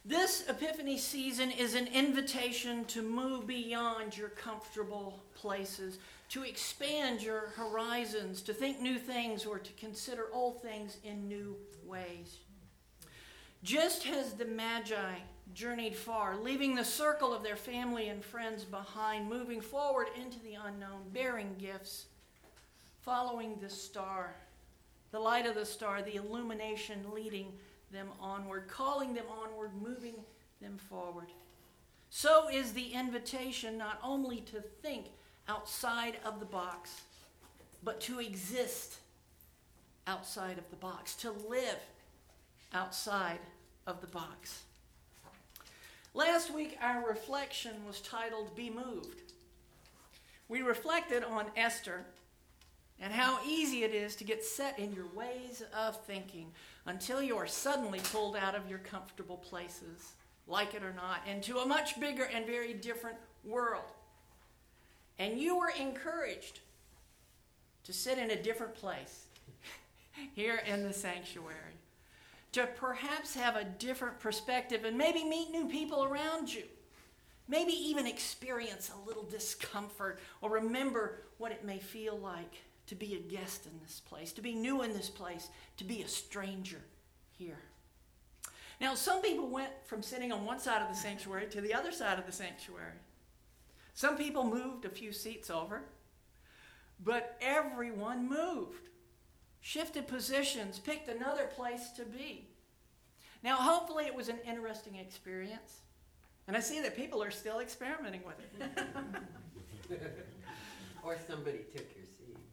This Epiphany season is an invitation to move beyond your comfortable places, to expand your horizons, to think new things or to consider old things in new ways. Just as the Magi journeyed far, leaving the circle of their family and friends behind, moving forward into the unknown, bearing gifts, following the star, the light of the star, the illumination leading them onward, calling them onward, moving them forward. So is the invitation not only to think outside of the box, but to exist outside of the box, to live outside of the box. Last week, our reflection was titled, Be Moved. We reflected on Esther and how easy it is to get set in your ways of thinking until you are suddenly pulled out of your comfortable places, like it or not, into a much bigger and very different world. And you were encouraged to sit in a different place here in the sanctuary, to perhaps have a different perspective and maybe meet new people around you, maybe even experience a little discomfort or remember what it may feel like to be a guest in this place, to be new in this place, to be a stranger here. Now, some people went from sitting on one side of the sanctuary to the other side of the sanctuary. Some people moved a few seats over, but everyone moved, shifted positions, picked another place to be. Now, hopefully it was an interesting experience, and I see that people are still experimenting with it. Or somebody took your seat.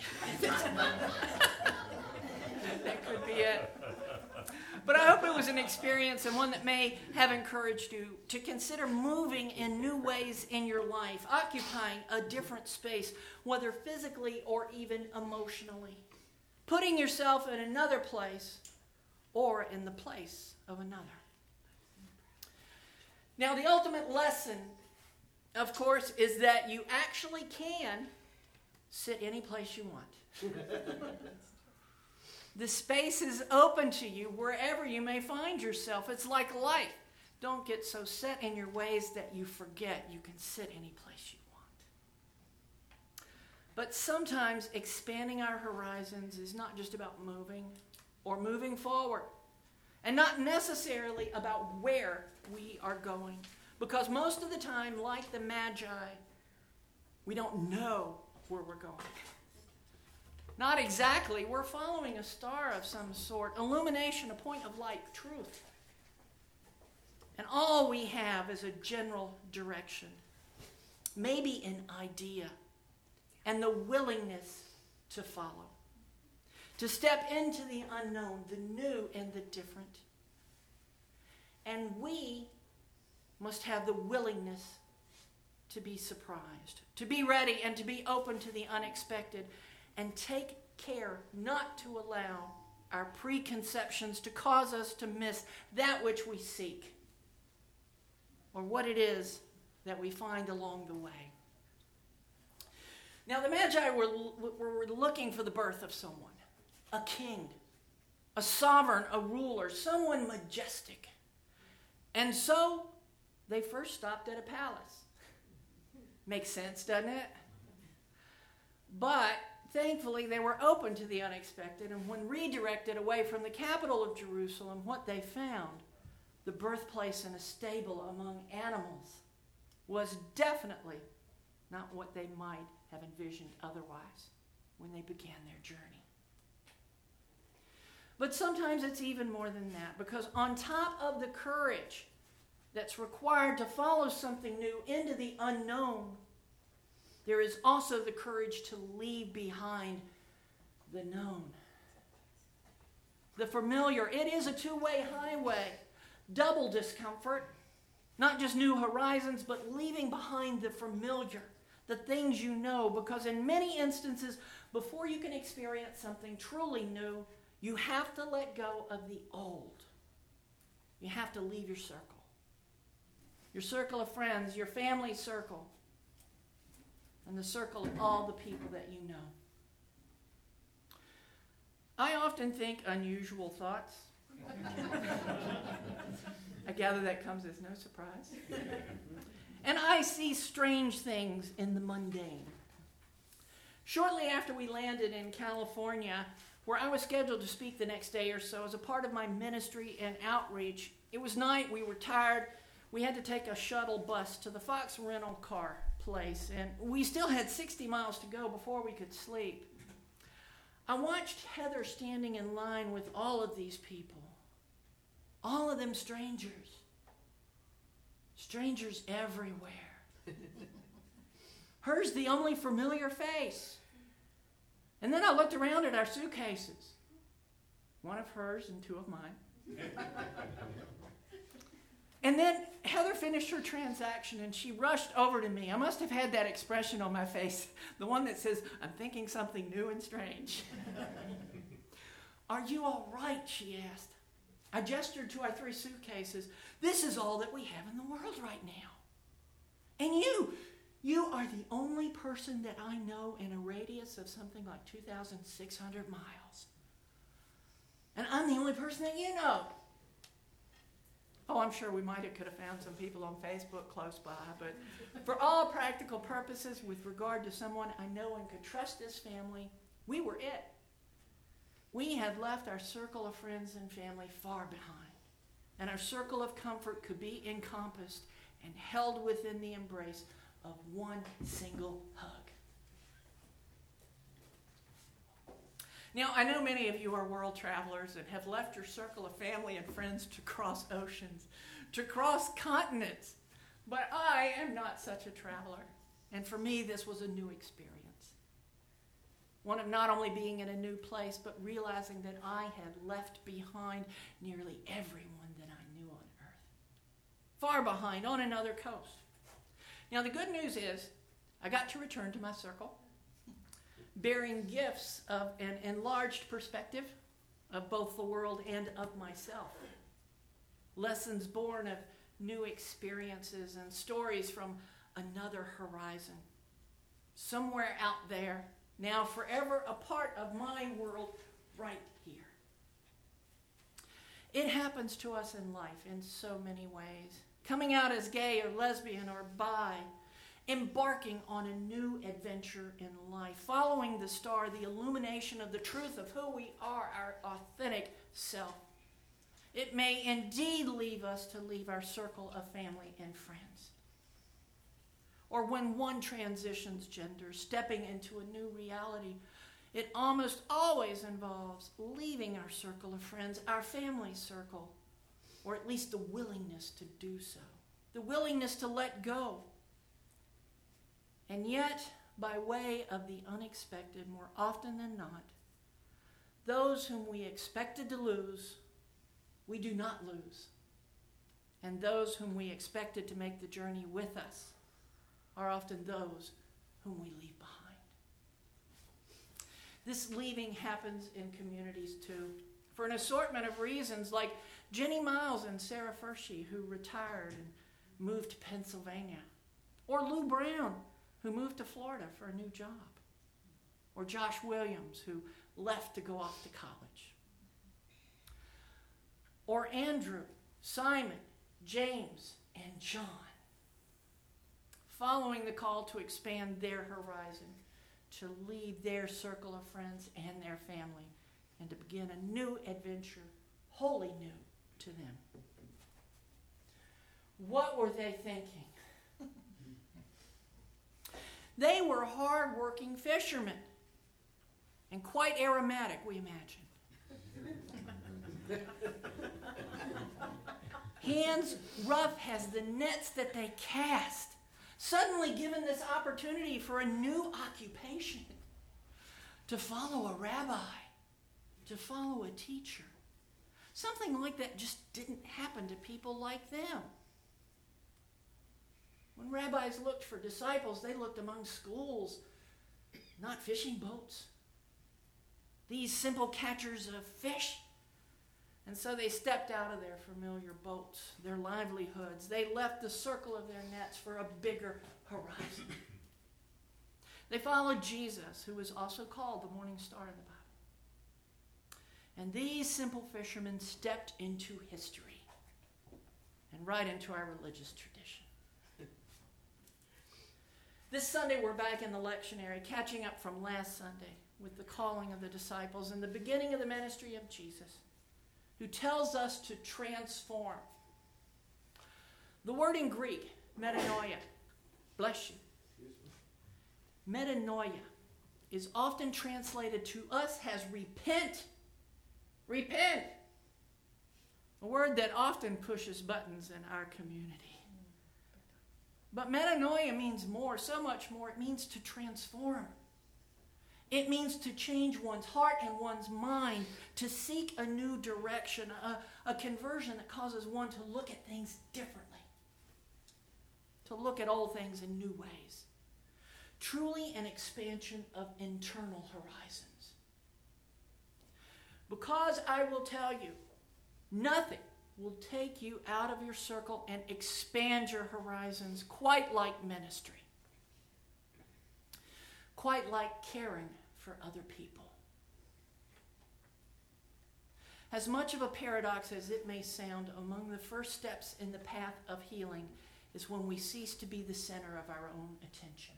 That could be it. But I hope it was an experience and one that may have encouraged you to consider moving in new ways in your life, occupying a different space, whether physically or even emotionally, putting yourself in another place or in the place of another. Now, the ultimate lesson, of course, is that you actually can sit any place you want. The space is open to you wherever you may find yourself. It's like life. Don't get so set in your ways that you forget you can sit any place you want. But sometimes expanding our horizons is not just about moving or moving forward, and not necessarily about where we are going. Because most of the time, like the Magi, we don't know where we're going. Not exactly. We're following a star of some sort, illumination, a point of light, truth. And all we have is a general direction, maybe an idea, and the willingness to follow, to step into the unknown, the new and the different. And we must have the willingness to be surprised, to be ready and to be open to the unexpected, and take care not to allow our preconceptions to cause us to miss that which we seek or what it is that we find along the way. Now, the Magi were looking for the birth of someone, a king, a sovereign, a ruler, someone majestic. And so they first stopped at a palace. Makes sense, doesn't it? But thankfully, they were open to the unexpected, and when redirected away from the capital of Jerusalem, what they found, the birthplace in a stable among animals, was definitely not what they might have envisioned otherwise when they began their journey. But sometimes it's even more than that, because on top of the courage that's required to follow something new into the unknown, there is also the courage to leave behind the known. The familiar. It is a two-way highway. Double discomfort. Not just new horizons, but leaving behind the familiar. The things you know. Because in many instances, before you can experience something truly new, you have to let go of the old. You have to leave your circle. Your circle of friends, your family circle, and the circle of all the people that you know. I often think unusual thoughts. I I gather that comes as no surprise. And I see strange things in the mundane. Shortly after we landed in California, where I was scheduled to speak the next day or so as a part of my ministry and outreach, it was night, we were tired, we had to take a shuttle bus to the Fox rental car place, and we still had 60 miles to go before we could sleep. I watched Heather standing in line with all of these people, all of them strangers everywhere. Hers the only familiar face. And then I looked around at our suitcases, one of hers and two of mine. And then Heather finished her transaction and she rushed over to me. I must have had that expression on my face, the one that says, I'm thinking something new and strange. Are you all right? She asked. I gestured to our 3 suitcases. This is all that we have in the world right now. And you are the only person that I know in a radius of something like 2,600 miles. And I'm the only person that you know. Oh, I'm sure we could have found some people on Facebook close by, but for all practical purposes, with regard to someone I know and could trust this family, we were it. We had left our circle of friends and family far behind, and our circle of comfort could be encompassed and held within the embrace of one single hug. Now, I know many of you are world travelers and have left your circle of family and friends to cross oceans, to cross continents, but I am not such a traveler, and for me this was a new experience. One of not only being in a new place, but realizing that I had left behind nearly everyone that I knew on earth. Far behind, on another coast. Now, the good news is, I got to return to my circle, bearing gifts of an enlarged perspective of both the world and of myself. Lessons born of new experiences and stories from another horizon. Somewhere out there, now forever a part of my world right here. It happens to us in life in so many ways. Coming out as gay or lesbian or bi, embarking on a new adventure in life, following the star, the illumination of the truth of who we are, our authentic self. It may indeed leave us to leave our circle of family and friends. Or when one transitions gender, stepping into a new reality, it almost always involves leaving our circle of friends, our family circle, or at least the willingness to do so, the willingness to let go. And yet, by way of the unexpected, more often than not, those whom we expected to lose, we do not lose. And those whom we expected to make the journey with us are often those whom we leave behind. This leaving happens in communities too, for an assortment of reasons, like Jenny Miles and Sarah Furshey, who retired and moved to Pennsylvania, or Lou Brown, who moved to Florida for a new job, or Josh Williams, who left to go off to college, or Andrew, Simon, James, and John, following the call to expand their horizon, to leave their circle of friends and their family, and to begin a new adventure, wholly new to them. What were they thinking? They were hard-working fishermen, and quite aromatic, we imagine. Hands rough as the nets that they cast, suddenly given this opportunity for a new occupation, to follow a rabbi, to follow a teacher. Something like that just didn't happen to people like them. When rabbis looked for disciples, they looked among schools, not fishing boats. These simple catchers of fish. And so they stepped out of their familiar boats, their livelihoods. They left the circle of their nets for a bigger horizon. They followed Jesus, who was also called the morning star in the Bible. And these simple fishermen stepped into history. and right into our religious tradition. This Sunday, we're back in the lectionary, catching up from last Sunday with the calling of the disciples and the beginning of the ministry of Jesus, who tells us to transform. The word in Greek, metanoia, bless you. Metanoia is often translated to us as repent. Repent. A word that often pushes buttons in our community. But metanoia means more, so much more. It means to transform. It means to change one's heart and one's mind, to seek a new direction, a conversion that causes one to look at things differently, to look at old things in new ways. Truly an expansion of internal horizons. Because I will tell you, nothing will take you out of your circle and expand your horizons quite like ministry. Quite like caring for other people. As much of a paradox as it may sound, among the first steps in the path of healing is when we cease to be the center of our own attention.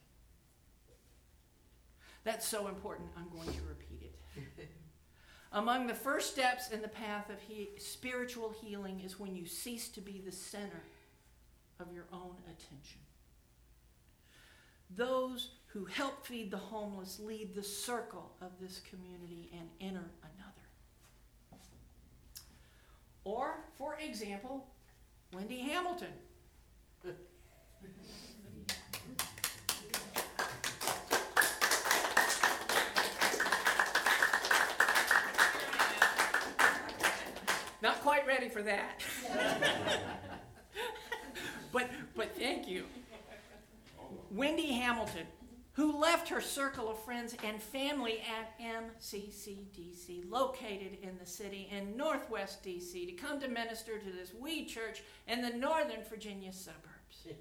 That's so important, I'm going to repeat it. Among the first steps in the path of spiritual healing is when you cease to be the center of your own attention. Those who help feed the homeless lead the circle of this community and enter another. Or, for example, Wendy Hamilton. Not quite ready for that. but thank you. Wendy Hamilton, who left her circle of friends and family at MCCDC, located in the city in Northwest D.C., to come to minister to this wee church in the Northern Virginia suburbs.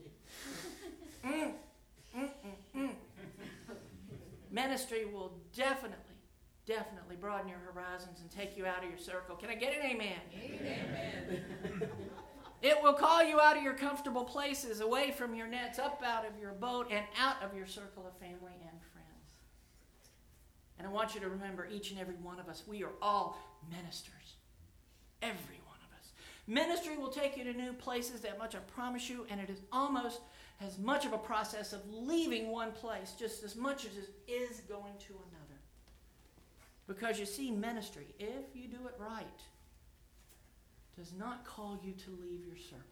Ministry will definitely broaden your horizons and take you out of your circle. Can I get an amen? Amen. It will call you out of your comfortable places, away from your nets, up out of your boat, and out of your circle of family and friends. And I want you to remember, each and every one of us, we are all ministers. Every one of us. Ministry will take you to new places, that much I promise you, and it is almost as much of a process of leaving one place just as much as it is going to another. Because you see, ministry, if you do it right, does not call you to leave your circle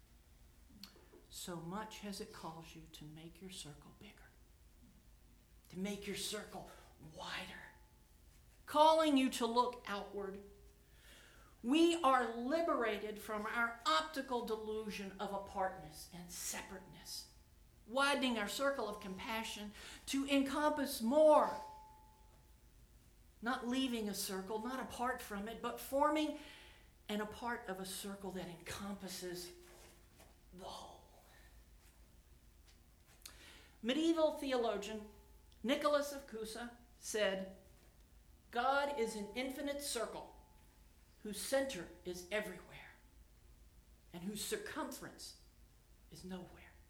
so much as it calls you to make your circle bigger, to make your circle wider, calling you to look outward. We are liberated from our optical delusion of apartness and separateness, widening our circle of compassion to encompass more. Not leaving a circle, not apart from it, but forming and a part of a circle that encompasses the whole. Medieval theologian Nicholas of Cusa said, God is an infinite circle whose center is everywhere and whose circumference is nowhere.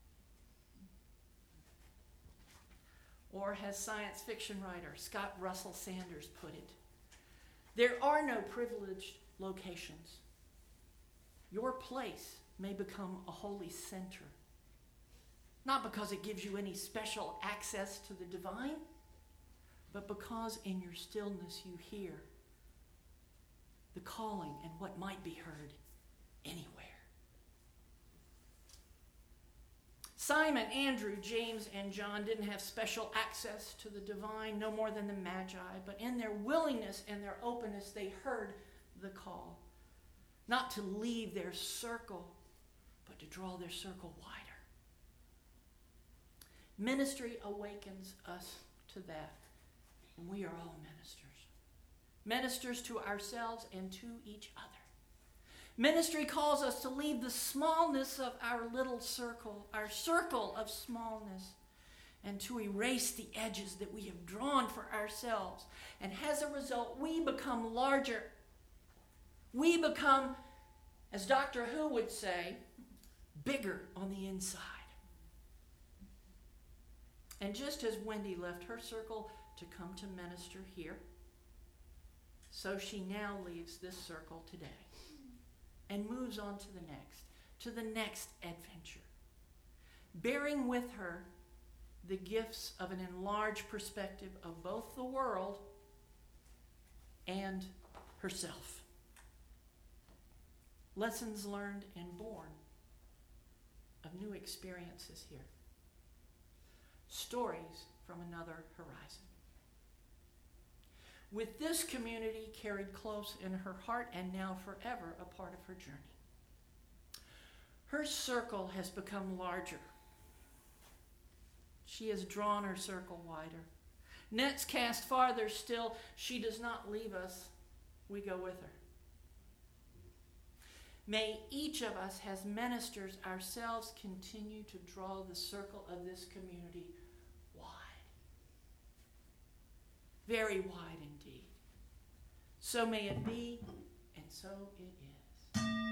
Or as science fiction writer Scott Russell Sanders put it, there are no privileged locations. Your place may become a holy center, not because it gives you any special access to the divine, but because in your stillness you hear the calling and what might be heard anywhere. Simon, Andrew, James, and John didn't have special access to the divine, no more than the Magi, but in their willingness and their openness, they heard the call, not to leave their circle, but to draw their circle wider. Ministry awakens us to that, and we are all ministers. Ministers to ourselves and to each other. Ministry calls us to leave the smallness of our little circle, our circle of smallness, and to erase the edges that we have drawn for ourselves. And as a result, we become larger. We become, as Dr. Who would say, bigger on the inside. And just as Wendy left her circle to come to minister here, so she now leaves this circle today and moves on to the next adventure, bearing with her the gifts of an enlarged perspective of both the world and herself. Lessons learned and born of new experiences here. Stories from another horizon. With this community carried close in her heart and now forever a part of her journey. Her circle has become larger. She has drawn her circle wider. Nets cast farther still. She does not leave us. We go with her. May each of us, as ministers ourselves, continue to draw the circle of this community wide. Very wide indeed. So may it be, and so it is.